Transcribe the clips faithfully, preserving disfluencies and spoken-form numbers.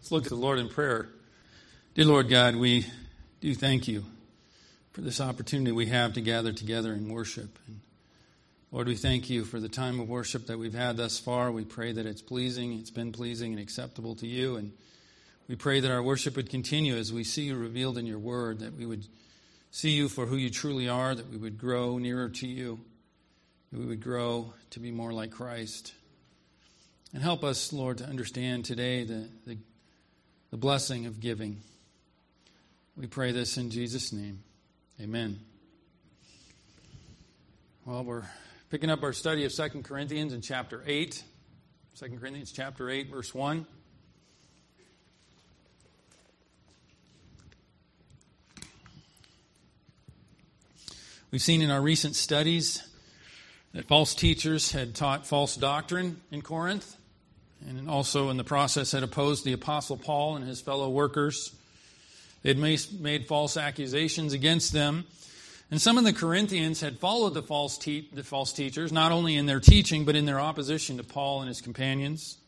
Let's look at the Lord in prayer. Dear Lord God, we do thank you for this opportunity we have to gather together in worship. And Lord, we thank you for the time of worship that we've had thus far. We pray that it's pleasing, it's been pleasing and acceptable to you. And we pray that our worship would continue as we see you revealed in your word, that we would see you for who you truly are, that we would grow nearer to you, that we would grow to be more like Christ. And help us, Lord, to understand today the, the, the blessing of giving. We pray this in Jesus' name. Amen. Well, we're picking up our study of Second Corinthians in chapter eight. Second Corinthians chapter eight, verse one. We've seen in our recent studies that false teachers had taught false doctrine in Corinth, and also in the process had opposed the Apostle Paul and his fellow workers. They had made false accusations against them. And some of the Corinthians had followed the false, te- the false teachers, not only in their teaching, but in their opposition to Paul and his companions.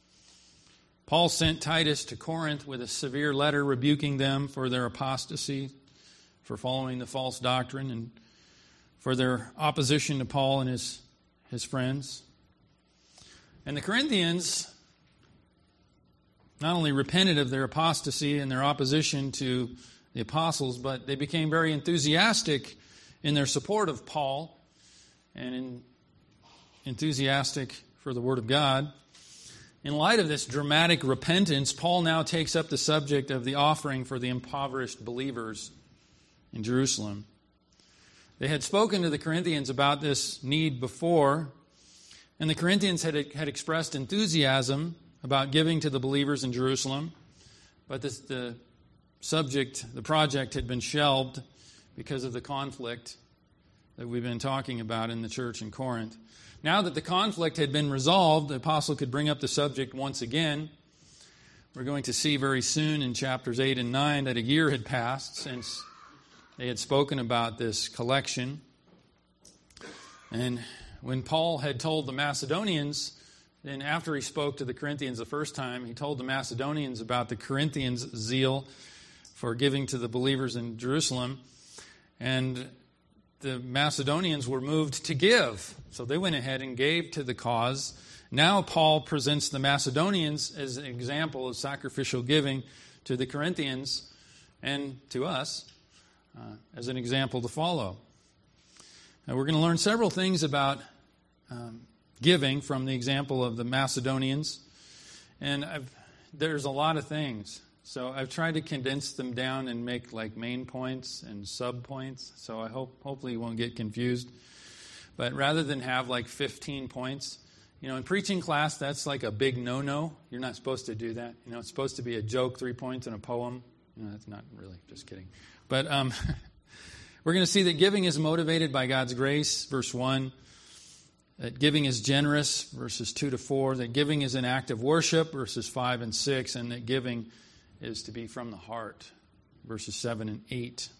Paul sent Titus to Corinth with a severe letter rebuking them for their apostasy, for following the false doctrine, and for their opposition to Paul and his, his friends. And the Corinthians not only repented of their apostasy and their opposition to the apostles, but they became very enthusiastic in their support of Paul and in, enthusiastic for the Word of God. In light of this dramatic repentance, Paul now takes up the subject of the offering for the impoverished believers in Jerusalem. They had spoken to the Corinthians about this need before, and the Corinthians had, had expressed enthusiasm about giving to the believers in Jerusalem, but this, the subject, the project had been shelved because of the conflict that we've been talking about in the church in Corinth. Now that the conflict had been resolved, the apostle could bring up the subject once again. We're going to see very soon in chapters eight and nine that a year had passed since they had spoken about this collection. And when Paul had told the Macedonians, then after he spoke to the Corinthians the first time, he told the Macedonians about the Corinthians' zeal for giving to the believers in Jerusalem. And the Macedonians were moved to give. So they went ahead and gave to the cause. Now Paul presents the Macedonians as an example of sacrificial giving to the Corinthians and to us uh, as an example to follow. Now we're going to learn several things about um, giving from the example of the Macedonians. And I've, there's a lot of things. So I've tried to condense them down and make like main points and sub points. So I hope hopefully you won't get confused. But rather than have like fifteen points, you know, in preaching class, that's like a big no-no. You're not supposed to do that. You know, it's supposed to be a joke, three points, and a poem. You know, that's not really, just kidding. But um, we're going to see that giving is motivated by God's grace, verse one. That giving is generous, verses two to four. That giving is an act of worship, verses five and six. And that giving is to be from the heart, verses seven and eight.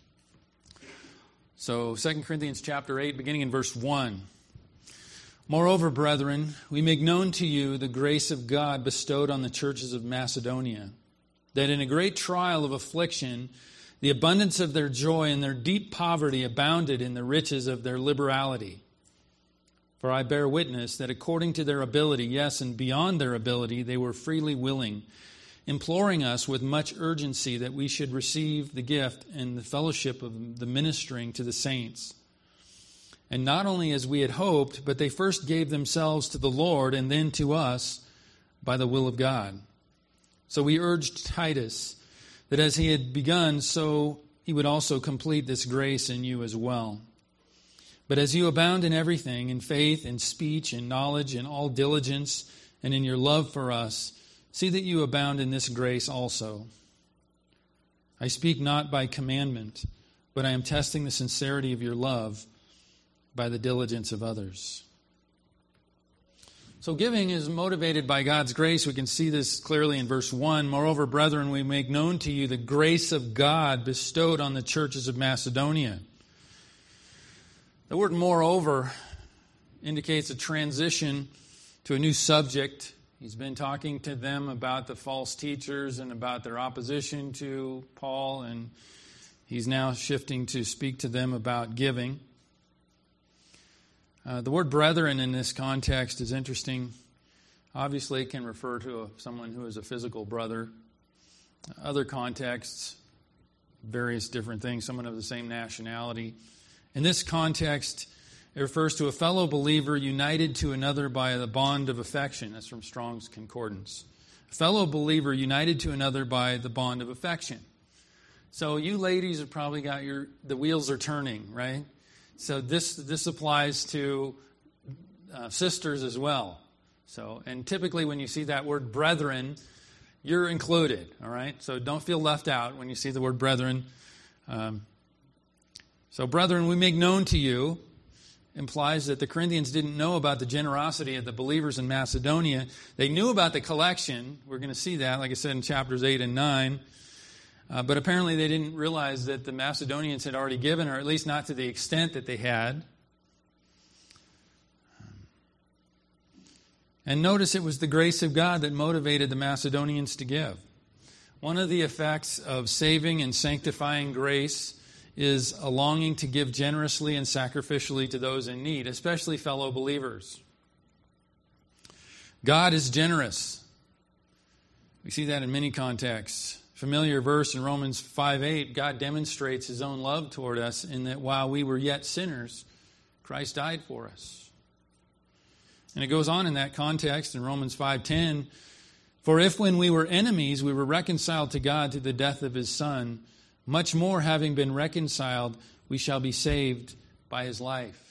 So Second Corinthians chapter eight, beginning in verse one. Moreover, brethren, we make known to you the grace of God bestowed on the churches of Macedonia, that in a great trial of affliction, the abundance of their joy and their deep poverty abounded in the riches of their liberality. For I bear witness that according to their ability, yes, and beyond their ability, they were freely willing, imploring us with much urgency that we should receive the gift and the fellowship of the ministering to the saints. And not only as we had hoped, but they first gave themselves to the Lord and then to us by the will of God. So we urged Titus that as he had begun, so he would also complete this grace in you as well. But as you abound in everything, in faith, in speech, in knowledge, in all diligence, and in your love for us, see that you abound in this grace also. I speak not by commandment, but I am testing the sincerity of your love by the diligence of others. So giving is motivated by God's grace. We can see this clearly in verse one. Moreover, brethren, we make known to you the grace of God bestowed on the churches of Macedonia. The word moreover indicates a transition to a new subject He's been talking to them about the false teachers and about their opposition to Paul, and he's now shifting to speak to them about giving. Uh, the word brethren in this context is interesting. Obviously, it can refer to a, someone who is a physical brother. Other contexts, various different things, someone of the same nationality. In this context, it refers to a fellow believer united to another by the bond of affection. That's from Strong's Concordance. A fellow believer united to another by the bond of affection. So you ladies have probably got your, the wheels are turning, right? So this this applies to uh, sisters as well. So, and typically when you see that word brethren, you're included, all right? So don't feel left out when you see the word brethren. Um, so brethren, we make known to you, implies that the Corinthians didn't know about the generosity of the believers in Macedonia. They knew about the collection. We're going to see that, like I said, in chapters eight and nine. Uh, but apparently they didn't realize that the Macedonians had already given, or at least not to the extent that they had. And notice it was the grace of God that motivated the Macedonians to give. One of the effects of saving and sanctifying grace is a longing to give generously and sacrificially to those in need, especially fellow believers. God is generous. We see that in many contexts. Familiar verse in Romans five eight, God demonstrates His own love toward us in that while we were yet sinners, Christ died for us. And it goes on in that context in Romans five ten, for if when we were enemies we were reconciled to God through the death of His Son, much more having been reconciled, we shall be saved by His life.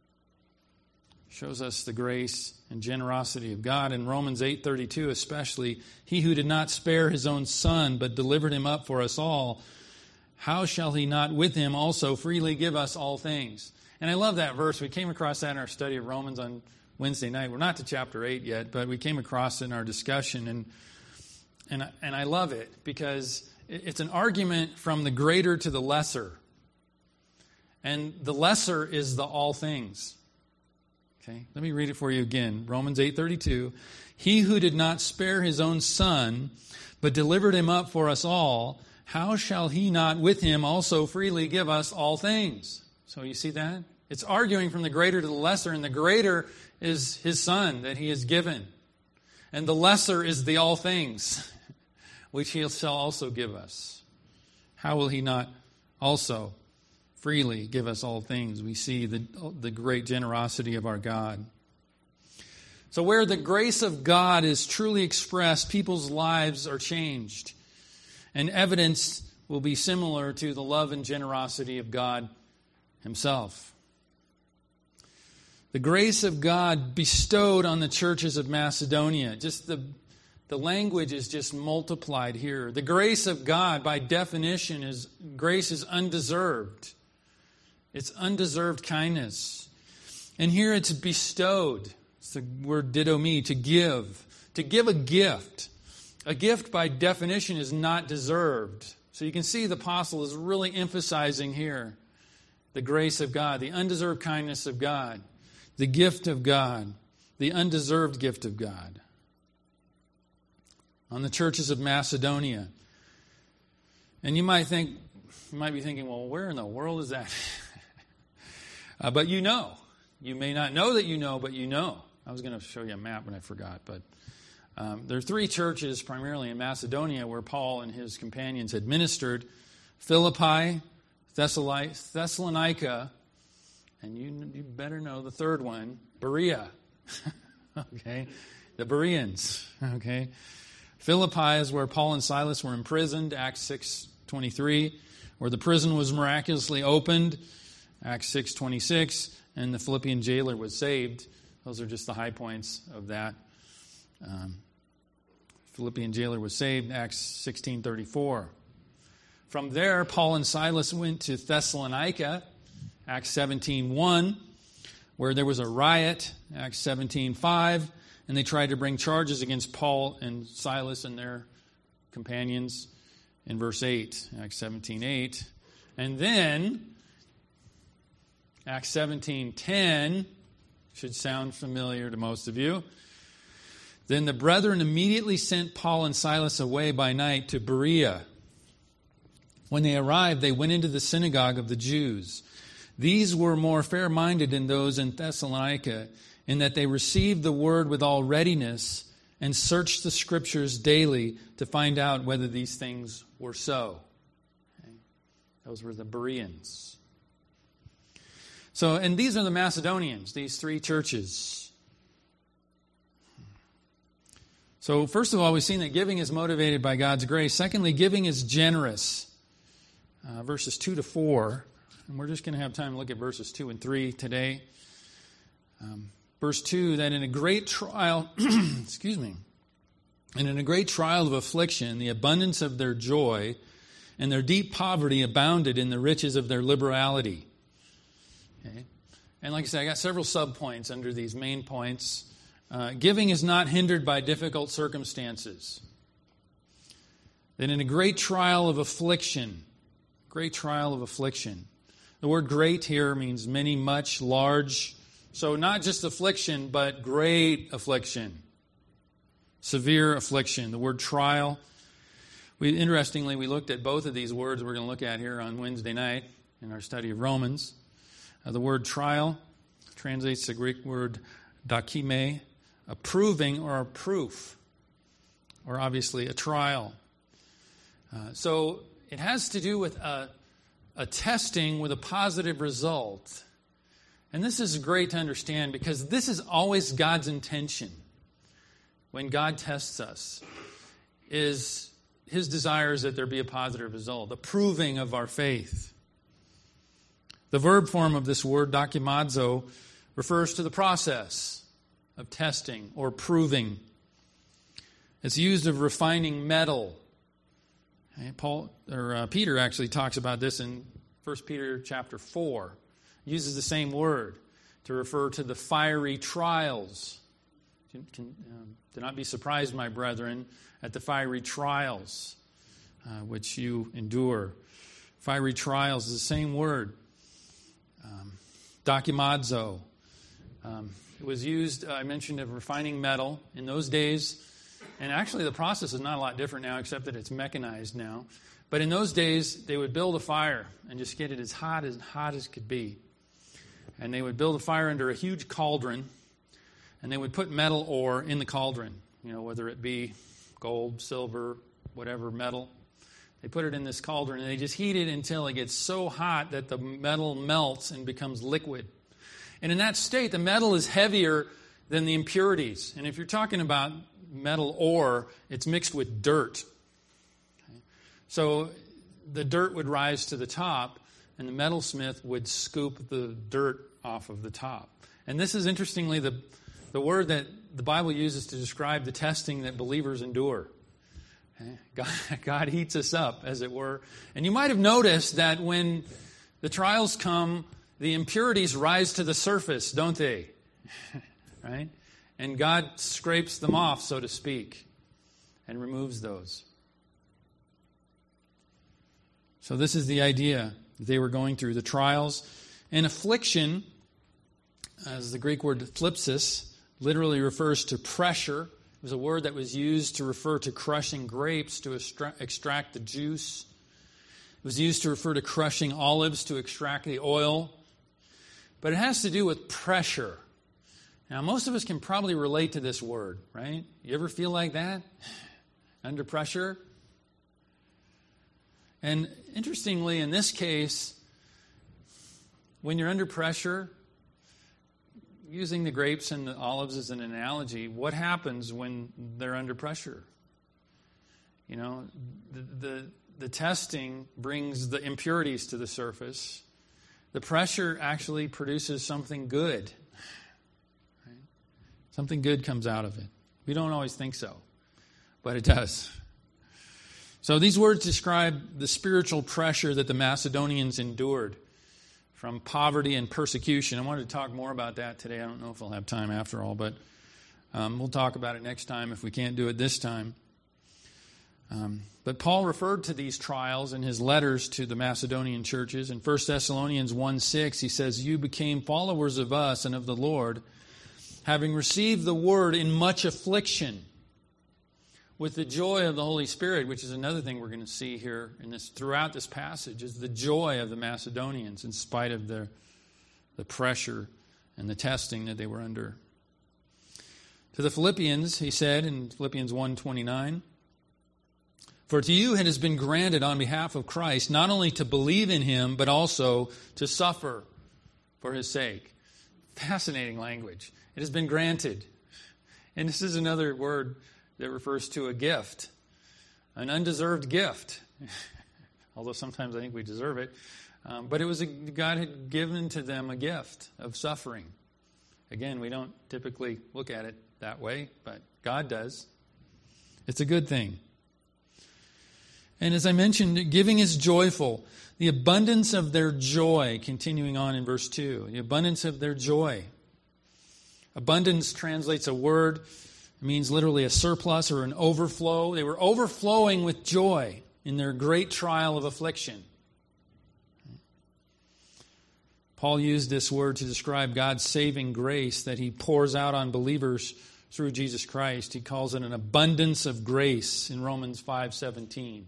Shows us the grace and generosity of God. In Romans eight thirty-two especially, He who did not spare His own Son, but delivered Him up for us all, how shall He not with Him also freely give us all things? And I love that verse. We came across that in our study of Romans on Wednesday night. We're not to chapter eight yet, but we came across it in our discussion. And, and, and I love it because it's an argument from the greater to the lesser. And the lesser is the all things. Okay, let me read it for you again. Romans eight thirty-two. He who did not spare His own Son, but delivered Him up for us all, how shall He not with Him also freely give us all things? So you see that? It's arguing from the greater to the lesser, and the greater is His Son that He has given. And the lesser is the all things, which He shall also give us. How will He not also freely give us all things? We see the, the great generosity of our God. So where the grace of God is truly expressed, people's lives are changed. And evidence will be similar to the love and generosity of God Himself. The grace of God bestowed on the churches of Macedonia. Just the, the language is just multiplied here. The grace of God, by definition, is grace is undeserved. It's undeserved kindness. And here it's bestowed. It's the word didomi, to give. To give a gift. A gift, by definition, is not deserved. So you can see the apostle is really emphasizing here the grace of God, the undeserved kindness of God, the gift of God, the undeserved gift of God. On the churches of Macedonia. And you might think, you might be thinking, well, where in the world is that? uh, but you know. You may not know that you know, but you know. I was going to show you a map, and I forgot. But um, there are three churches, primarily in Macedonia, where Paul and his companions had ministered. Philippi, Thessalonica, and you, you better know the third one, Berea. Okay, the Bereans. Okay, Philippi is where Paul and Silas were imprisoned, Acts six twenty-three, where the prison was miraculously opened, Acts six twenty-six, and the Philippian jailer was saved. Those are just the high points of that. Um, Philippian jailer was saved, Acts sixteen thirty-four. From there, Paul and Silas went to Thessalonica, Acts seventeen one, where there was a riot, Acts seventeen five, and they tried to bring charges against Paul and Silas and their companions in verse eight, Acts seventeen eight. And then, Acts seventeen ten, should sound familiar to most of you. Then the brethren immediately sent Paul and Silas away by night to Berea. When they arrived, they went into the synagogue of the Jews. These were more fair-minded than those in Thessalonica, in that they received the word with all readiness and searched the Scriptures daily to find out whether these things were so. Okay. Those were the Bereans. So, and these are the Macedonians, these three churches. So, first of all, we've seen that giving is motivated by God's grace. Secondly, giving is generous. Uh, verses two to four. And we're just going to have time to look at verses two and three today. Um, verse two, that in a great trial, excuse me, and in a great trial of affliction, the abundance of their joy and their deep poverty abounded in the riches of their liberality. Okay. And like I said, I got several subpoints under these main points. Uh, giving is not hindered by difficult circumstances. That in a great trial of affliction, great trial of affliction. The word great here means many, much, large. So not just affliction, but great affliction. Severe affliction. The word trial. We, interestingly, we looked at both of these words we're going to look at here on Wednesday night in our study of Romans. Uh, the word trial translates the Greek word dakime, a proving or a proof, or obviously a trial. Uh, so it has to do with a, a testing with a positive result. And this is great to understand because this is always God's intention when God tests us, is His desire is that there be a positive result, a proving of our faith. The verb form of this word, dokimazo, refers to the process of testing or proving. It's used of refining metal. Okay, Paul or uh, Peter actually talks about this in First Peter chapter four. He uses the same word to refer to the fiery trials. Can, can, um, do not be surprised, my brethren, at the fiery trials uh, which you endure. Fiery trials is the same word. Um, dokimazo. Um, it was used, uh, I mentioned, of refining metal in those days. And actually the process is not a lot different now, except that it's mechanized now. But in those days, they would build a fire and just get it as hot as hot as could be. And they would build a fire under a huge cauldron, and they would put metal ore in the cauldron, you know, whether it be gold, silver, whatever metal. They put it in this cauldron, and they just heat it until it gets so hot that the metal melts and becomes liquid. And in that state, the metal is heavier than the impurities. And if you're talking about metal ore, it's mixed with dirt. Okay. So the dirt would rise to the top, and the metalsmith would scoop the dirt off of the top. And this is, interestingly, the, the word that the Bible uses to describe the testing that believers endure. Okay. God, God heats us up, as it were. And you might have noticed that when the trials come, the impurities rise to the surface, don't they? Right? And God scrapes them off, so to speak, and removes those. So this is the idea that they were going through. The trials and affliction, as the Greek word thlipsis, literally refers to pressure. It was a word that was used to refer to crushing grapes to extract the juice. It was used to refer to crushing olives to extract the oil. But it has to do with pressure. Now, most of us can probably relate to this word, right? You ever feel like that? Under pressure? And interestingly, in this case, when you're under pressure, using the grapes and the olives as an analogy, what happens when they're under pressure? You know, the, the, the testing brings the impurities to the surface. The pressure actually produces something good. Something good comes out of it. We don't always think so, but it does. So these words describe the spiritual pressure that the Macedonians endured from poverty and persecution. I wanted to talk more about that today. I don't know if I'll have time after all, but um, we'll talk about it next time if we can't do it this time. Um, but Paul referred to these trials in his letters to the Macedonian churches. In First Thessalonians one six, he says, "You became followers of us and of the Lord, having received the word in much affliction, with the joy of the Holy Spirit, which is another thing we're going to see here in this throughout this passage, is the joy of the Macedonians in spite of the, the pressure and the testing that they were under. To the Philippians, he said in Philippians one twenty-nine, "For to you it has been granted on behalf of Christ not only to believe in him, but also to suffer for his sake." Fascinating language. It has been granted. And this is another word that refers to a gift, an undeserved gift. Although sometimes I think we deserve it. Um, but it was a, God had given to them a gift of suffering. Again, we don't typically look at it that way, but God does. It's a good thing. And as I mentioned, giving is joyful. The abundance of their joy, continuing on in verse two, the abundance of their joy. Abundance translates a word. It means literally a surplus or an overflow. They were overflowing with joy in their great trial of affliction. Paul used this word to describe God's saving grace that he pours out on believers through Jesus Christ. He calls it an abundance of grace in Romans five seventeen.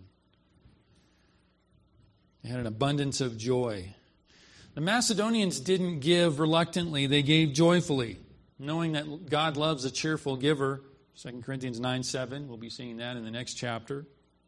They had an abundance of joy. The Macedonians didn't give reluctantly, they gave joyfully, knowing that God loves a cheerful giver. Second Corinthians nine seven, we'll be seeing that in the next chapter.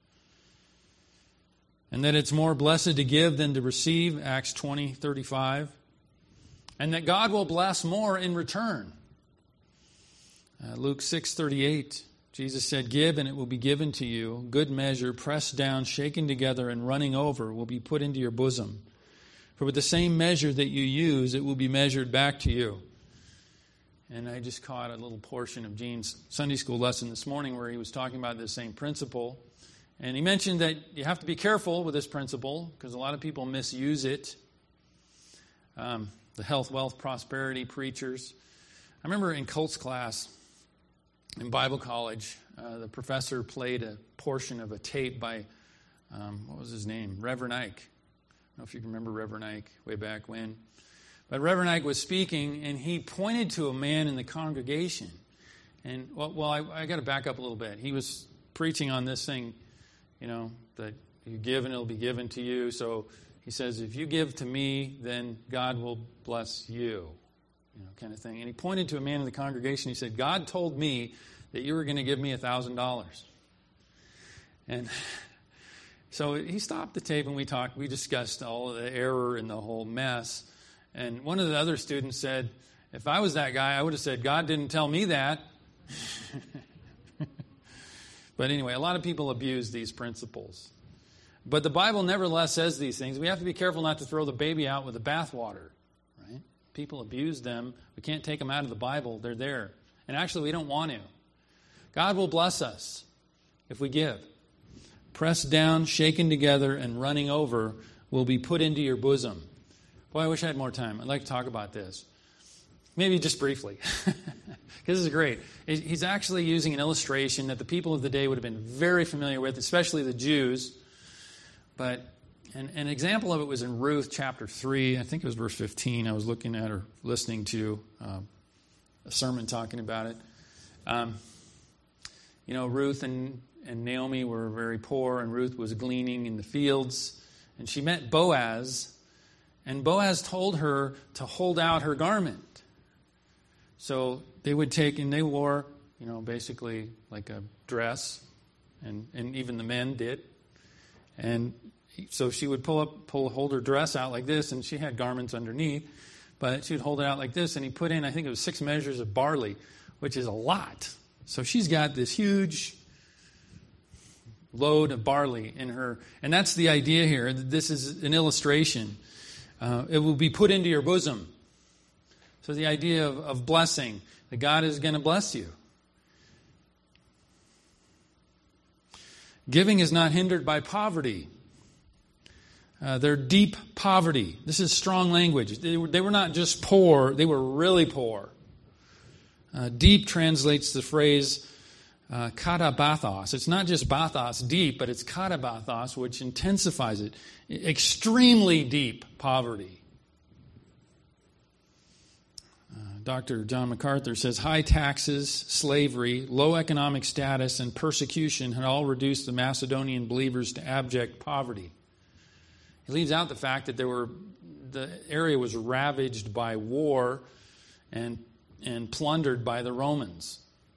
And that it's more blessed to give than to receive, Acts twenty thirty-five. And that God will bless more in return. Uh, Luke six thirty-eight, Jesus said, "Give and it will be given to you. Good measure, pressed down, shaken together, and running over will be put into your bosom. For with the same measure that you use, it will be measured back to you." And I just caught a little portion of Gene's Sunday school lesson this morning where he was talking about this same principle. And he mentioned that you have to be careful with this principle because a lot of people misuse it. Um, the health, wealth, prosperity preachers. I remember in Colts class in Bible college, uh, the professor played a portion of a tape by, um, what was his name? Reverend Ike. I don't know if you can remember Reverend Ike way back when. But Reverend Ike was speaking, and he pointed to a man in the congregation. And, well, well I, I got to back up a little bit. He was preaching on this thing, you know, that you give and it'll be given to you. So he says, if you give to me, then God will bless you, you know, kind of thing. And he pointed to a man in the congregation. He said, "God told me that you were going to give me one thousand dollars. And so he stopped the tape, and we talked. We discussed all of the error and the whole mess. And one of the other students said, "If I was that guy, I would have said, 'God didn't tell me that.'" But anyway, a lot of people abuse these principles. But the Bible nevertheless says these things. We have to be careful not to throw the baby out with the bathwater. Right? People abuse them. We can't take them out of the Bible. They're there. And actually, we don't want to. God will bless us if we give. Pressed down, shaken together, and running over will be put into your bosom. Boy, I wish I had more time. I'd like to talk about this. Maybe just briefly. Because this is great. He's actually using an illustration that the people of the day would have been very familiar with, especially the Jews. But an, an example of it was in Ruth chapter three. I think it was verse fifteen. I was looking at or listening to uh, a sermon talking about it. Um, you know, Ruth and, and Naomi were very poor, and Ruth was gleaning in the fields. And she met Boaz. And Boaz told her to hold out her garment. So they would take, and they wore, you know, basically like a dress, and, and even the men did. And so she would pull up, pull, hold her dress out like this, and she had garments underneath, but she would hold it out like this, and he put in, I think it was six measures of barley, which is a lot. So she's got this huge load of barley in her, and that's the idea here. This is an illustration. Uh, it will be put into your bosom. So the idea of, of blessing, that God is going to bless you. Giving is not hindered by poverty. Uh, their deep poverty. This is strong language. They were, they were not just poor, they were really poor. Uh, deep translates the phrase uh, katabathos. It's not just bathos, deep, but it's katabathos, which intensifies it. Extremely deep poverty. Uh, Doctor John MacArthur says, high taxes, slavery, low economic status, and persecution had all reduced the Macedonian believers to abject poverty. He leaves out the fact that there were the area was ravaged by war and and plundered by the Romans.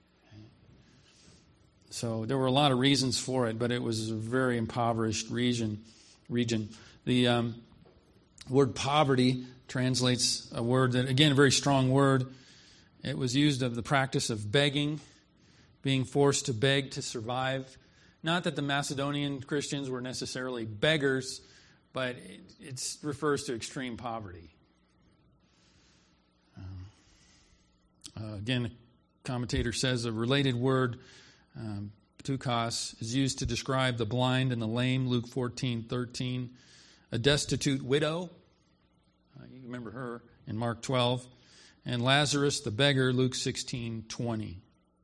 So there were a lot of reasons for it, but it was a very impoverished region. Region. The um, word poverty translates a word that, again, a very strong word. It was used of the practice of begging, being forced to beg to survive. Not that the Macedonian Christians were necessarily beggars, but it it's, refers to extreme poverty. Um, uh, again, a commentator says a related word, um, ptukos, is used to describe the blind and the lame, Luke fourteen thirteen. A destitute widow, uh, you remember her in Mark twelve. And Lazarus the beggar, Luke sixteen twenty.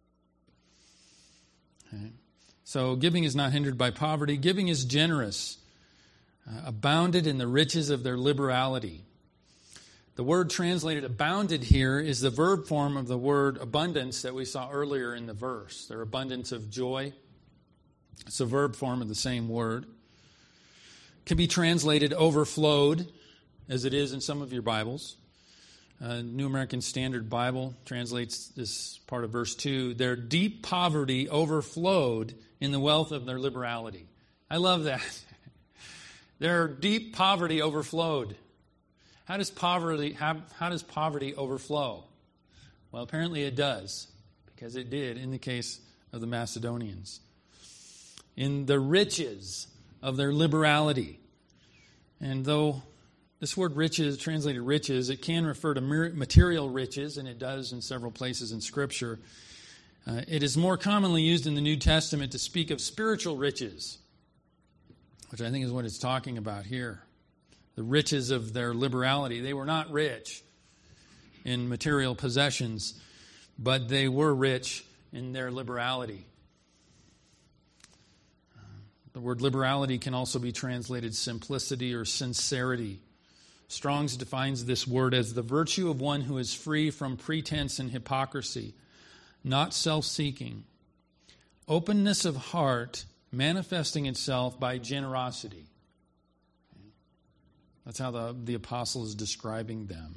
Okay. So giving is not hindered by poverty. Giving is generous, uh, abounded in the riches of their liberality. The word translated abounded here is the verb form of the word abundance that we saw earlier in the verse. Their abundance of joy. It's a verb form of the same word. Can be translated overflowed, as it is in some of your Bibles. Uh, New American Standard Bible translates this part of verse two. Their deep poverty overflowed in the wealth of their liberality. I love that. Their deep poverty overflowed. How does poverty how, how does poverty overflow? Well, apparently it does, because it did in the case of the Macedonians. In the riches of their liberality. And though this word riches, translated riches, it can refer to material riches, and it does in several places in Scripture. Uh, it is more commonly used in the New Testament to speak of spiritual riches, which I think is what it's talking about here. The riches of their liberality. They were not rich in material possessions, but they were rich in their liberality. Uh, the word liberality can also be translated simplicity or sincerity. Strong's defines this word as the virtue of one who is free from pretense and hypocrisy, not self-seeking, openness of heart manifesting itself by generosity. That's how the, the apostle is describing them.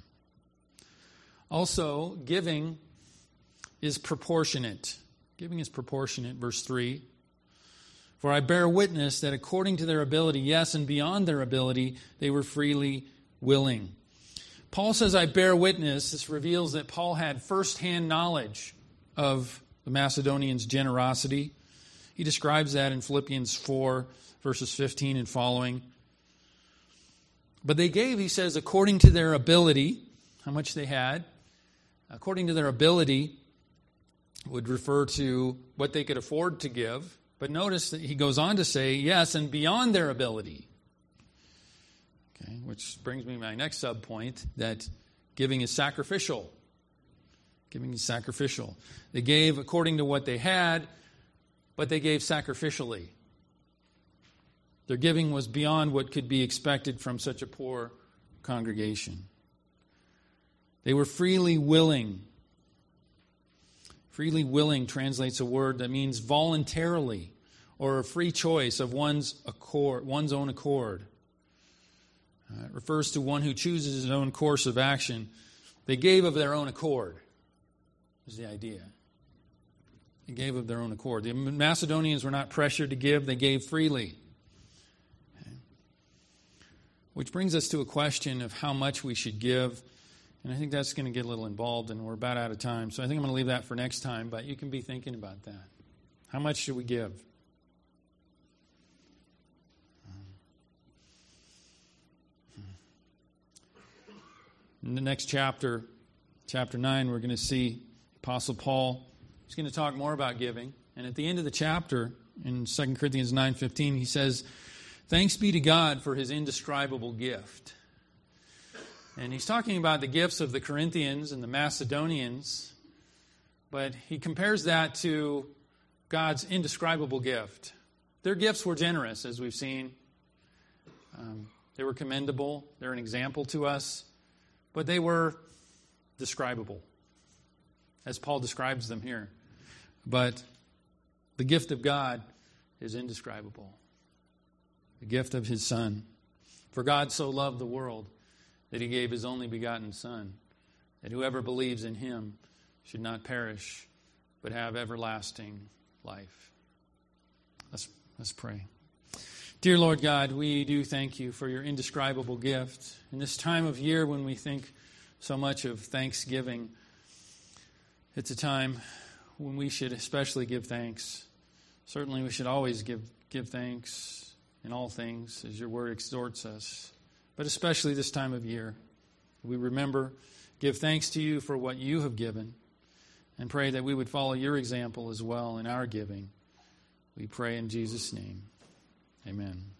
Also, giving is proportionate. Giving is proportionate, verse three. For I bear witness that according to their ability, yes, and beyond their ability, they were freely willing. Paul says, I bear witness. This reveals that Paul had firsthand knowledge of the Macedonians' generosity. He describes that in Philippians four, verses fifteen and following. But they gave, he says, according to their ability, how much they had. According to their ability would refer to what they could afford to give. But notice that he goes on to say, yes, and beyond their ability. Okay, which brings me to my next subpoint, that giving is sacrificial. Giving is sacrificial. They gave according to what they had, but they gave sacrificially. Their giving was beyond what could be expected from such a poor congregation. They were freely willing. Freely willing translates a word that means voluntarily, or a free choice of one's accord, one's own accord. Uh, it refers to one who chooses his own course of action. They gave of their own accord, is the idea. They gave of their own accord. The Macedonians were not pressured to give, they gave freely. Okay. Which brings us to a question of how much we should give. And I think that's going to get a little involved, and we're about out of time. So I think I'm going to leave that for next time, but you can be thinking about that. How much should we give? In the next chapter, chapter nine, we're going to see Apostle Paul. He's going to talk more about giving. And at the end of the chapter, in Second Corinthians nine fifteen, he says, thanks be to God for his indescribable gift. And he's talking about the gifts of the Corinthians and the Macedonians, but he compares that to God's indescribable gift. Their gifts were generous, as we've seen. Um, they were commendable. They're an example to us. But they were describable. as Paul describes them here. But the gift of God is indescribable. The gift of his Son. For God so loved the world that he gave his only begotten Son, that whoever believes in him should not perish, but have everlasting life. Let's, let's pray. Dear Lord God, we do thank you for your indescribable gift. In this time of year when we think so much of Thanksgiving, it's a time when we should especially give thanks. Certainly we should always give, give thanks in all things, as your word exhorts us. But especially this time of year, we remember, give thanks to you for what you have given, and pray that we would follow your example as well in our giving. We pray in Jesus' name. Amen.